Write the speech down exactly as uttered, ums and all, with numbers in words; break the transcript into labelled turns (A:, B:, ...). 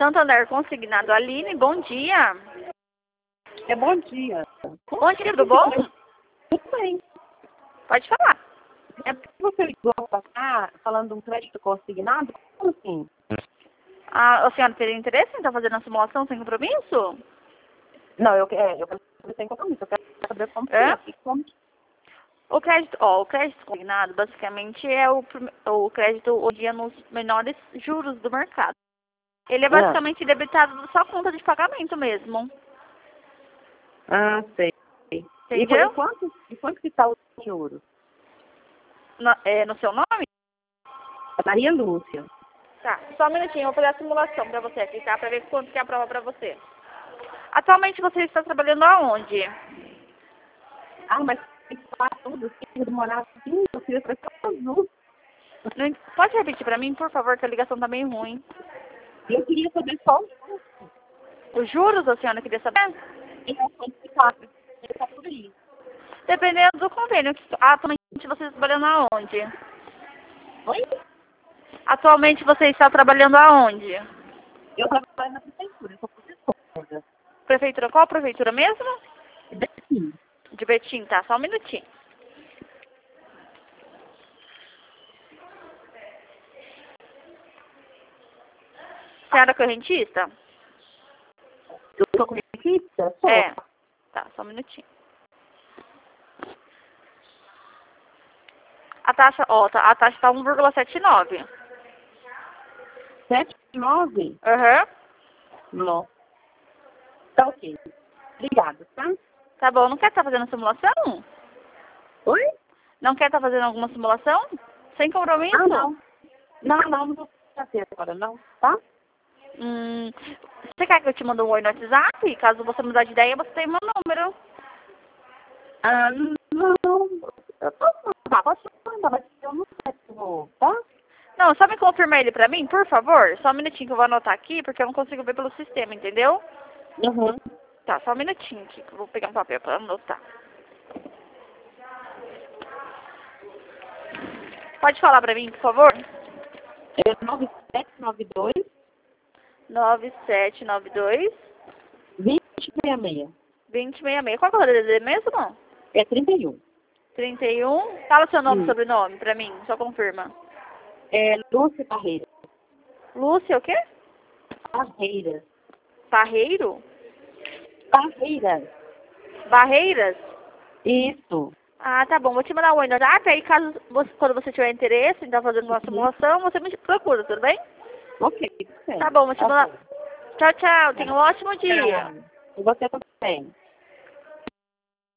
A: Santander Consignado, Aline, bom dia.
B: É bom dia.
A: Bom dia, tudo bom?
B: Tudo bem.
A: Pode falar.
B: É porque você ligou pra cá falando de um crédito consignado? Como assim?
A: Ah, a senhora teria interesse em estar fazendo a simulação sem compromisso?
B: Não, eu, é, eu quero saber sem compromisso. Eu quero saber como que
A: É?
B: é. que- Como que...
A: O crédito, ó, o crédito consignado basicamente é o, prime- o crédito hoje em dia nos menores juros do mercado. Ele é basicamente debitado na sua conta de pagamento mesmo.
B: Ah, sei. E
A: Entendeu?
B: por quanto, e quanto que está o euro?
A: No, é, no seu nome?
B: Maria Lúcia.
A: Tá, só um minutinho, eu vou fazer a simulação pra você aqui, tá? Pra ver quanto que é a prova pra você. Atualmente você está trabalhando aonde?
B: Ah, mas tem que falar tudo. Tem que demorar assim. Eu queria saber só azul.
A: Não en- Pode repetir pra mim, por favor, que a ligação tá bem ruim.
B: Eu queria saber só
A: Os juros, a senhora queria saber?
B: em quanto que está. Está tudo aí.
A: Dependendo do convênio. que- Atualmente você está trabalhando aonde?
B: Oi?
A: Atualmente você está trabalhando aonde?
B: Eu trabalho na prefeitura. Eu sou professora.
A: Prefeitura, qual prefeitura mesmo?
B: Daqui.
A: De Betim, tá? Só um minutinho. Senhora correntista?
B: Eu sou correntista? Sou.
A: É. Tá, só um minutinho. A taxa, ó, tá, a taxa tá um vírgula setenta e nove.
B: Sete, nove?
A: Aham.
B: Não. Tá ok. Obrigada, tá?
A: Tá bom, não quer estar fazendo simulação?
B: Oi?
A: Não quer estar fazendo alguma simulação? Sem compromisso?
B: Ah, não. Não, não, não vou fazer agora, não, tá?
A: Hum, você quer que eu te mande um oi no WhatsApp? Caso você mudar de ideia, você tem meu número.
B: Ah, não. Eu posso mandar, posso mandar, mas eu não sei se eu vou, tá?
A: Não, só me confirma ele pra mim, por favor. Só um minutinho que eu vou anotar aqui, porque eu não consigo ver pelo sistema, entendeu?
B: Uhum.
A: Tá, só um minutinho aqui, que eu vou pegar um papel pra anotar. Pode falar pra mim, por favor?
B: É nove sete nove dois,
A: nove sete nove dois,
B: vinte e seis seis.
A: dois zero seis seis. Qual que é o D D mesmo?
B: É trinta e um.
A: trinta e um. Fala seu nome e
B: Hum.
A: sobrenome pra mim, só confirma.
B: É Lúcia Barreira.
A: Lúcia, o quê?
B: Barreira.
A: Barreiro?
B: Barreira.
A: Barreiras?
B: Isso.
A: Ah, tá bom. Vou te mandar um oi no WhatsApp, aí caso você, quando você tiver interesse em estar fazendo uma simulação, você me procura, tudo bem?
B: Ok, tudo bem.
A: Tá bom, vou te mandar.
B: Ok.
A: Tchau, tchau. Tenha um ótimo dia.
B: E você também.